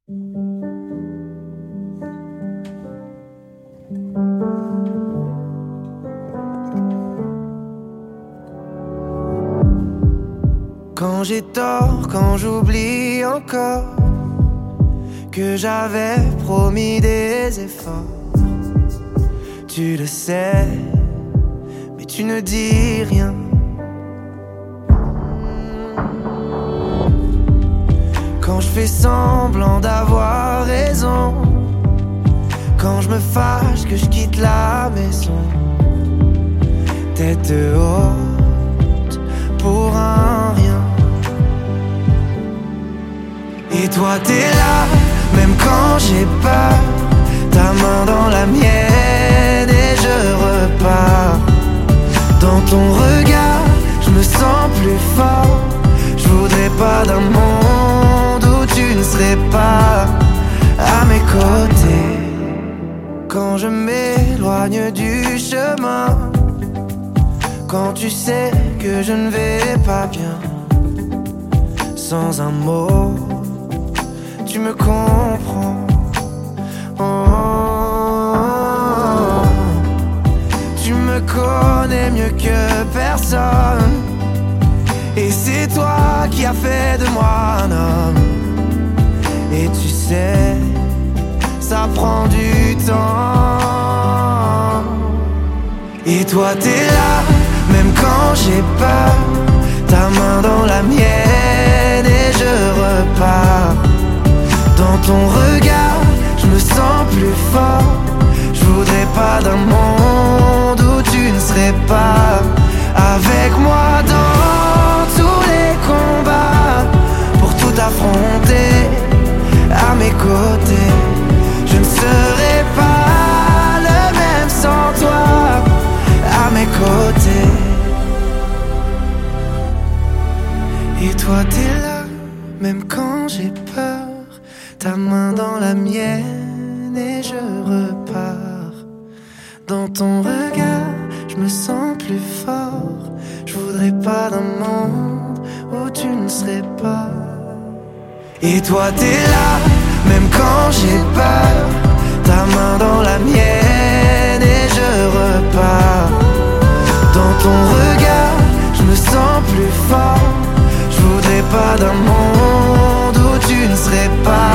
Quand j'ai tort, quand j'oublie encore que j'avais promis des efforts, tu le sais, mais tu ne dis rien. Quand je fais semblant d'avoir raison, quand je me fâche que je quitte la maison, tête haute pour un rien. Et toi t'es là, même quand j'ai peur, ta main dans la mienne et je repars. Dans ton regard, je me sens plus fort. Je voudrais pas d'un monde où tu ne serais pas à mes côtés. Quand je m'éloigne du chemin, quand tu sais que je ne vais pas bien, sans un mot, tu me comprends. Oh, tu me connais mieux que personne, et c'est toi qui as fait de moi un homme. Et tu sais, ça prend du temps. Et toi t'es là, même quand j'ai peur, ta main dans la mienne et je repars. Dans ton regard, je me sens plus fort. Je voudrais pas d'un monde où tu ne serais pas avec moi dans tous les combats, pour tout affronter à mes côtés. Je ne serai pas le même sans toi à mes côtés. Et toi t'es là, même quand j'ai peur, ta main dans la mienne et je repars. Dans ton regard, je me sens plus fort. Je voudrais pas d'un monde où tu ne serais pas. Et toi t'es là, même quand j'ai peur, ta main dans la mienne et je repars. Dans ton regard, je me sens plus fort. Je voudrais pas d'un monde où tu ne serais pas